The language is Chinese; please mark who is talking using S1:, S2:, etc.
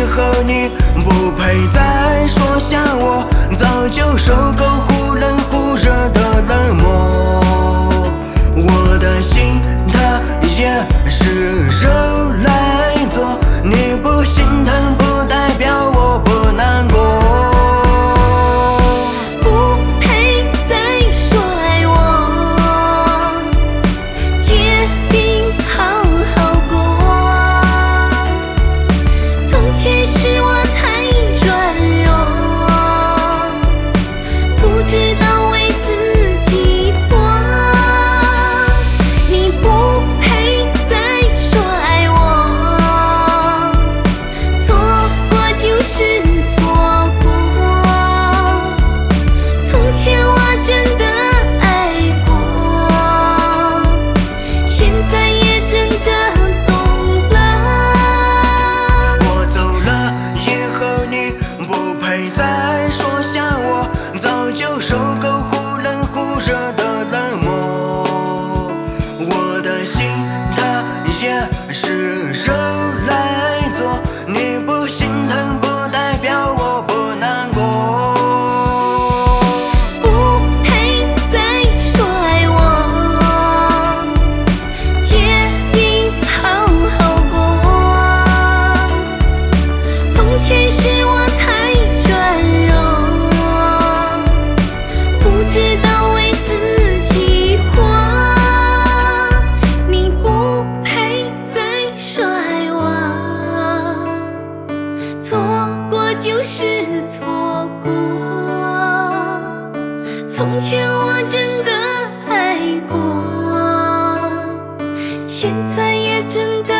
S1: 后你不配再说想我，早就受够忽冷忽热的冷漠。我的心它也是肉来做，你不心疼不代表我不难过。
S2: 不配再说爱我，决定好好过。从前是我太软弱，不知道为自己活。你不配再说爱我，错过就是错过。从前我真的爱过，现在也真的懂了。
S1: 我走了以后你不配再说想我，早就受够忽冷忽热的冷漠。我的心它也是肉来做，你不心疼不代表我不难过。
S2: 不配再说爱我，决定好好过。从前是我太软弱，不知道为自己活。你不配再说爱我，错过就是错过。从前我真的爱过，现在也真的